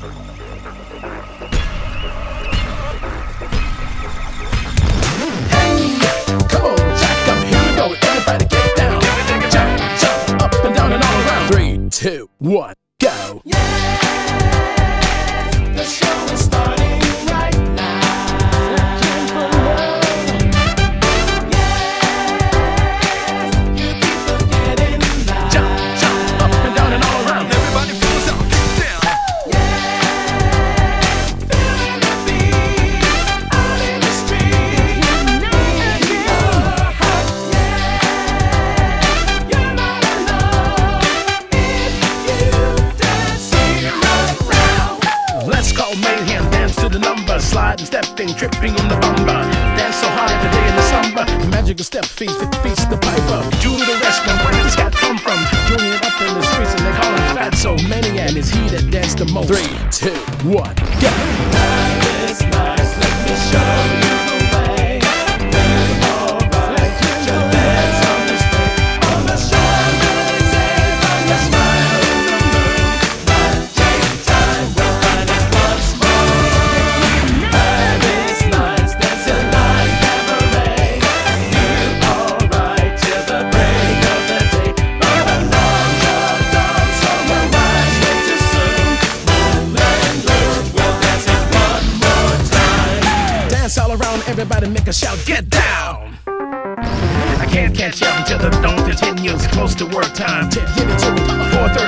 Come on, jack up, here we go. Everybody get down. Jump, jump, up and down and all around. 3, 2, 1, go. Yeah, the show is starting right now. Searching for love. Yeah, you people get in line. Jump, jump, up and down and all around. Everybody feels out, get down. Yeah, feeling the beat out in the street. You're not alone if you dance around. Let's call mayhem, dance to the number, sliding, stepping, tripping in the bumper. Dance so hard every day in the summer. Magical step feast, 50 feast the piper. Julie the restaurant, where did this guy come from? Julian up in the streets and they call him fat, so many, and it's he that danced the most. 3, 2, 1, go. Life is nice, let me show you the way. Feel alright, put your legs on the street, on the Champs-Elysees, on your smile in the moon. Magic time, we'll find it once more. Paris nights, dancing like cabaret. Feel alright till the break of the day. But a long job done, summer rise way too soon. Moonlight blue, we'll dance it one more time. Dance all around, everybody make a shout, get down. I can't catch up until the dawn continues, close to work time. Give it to me, 4:30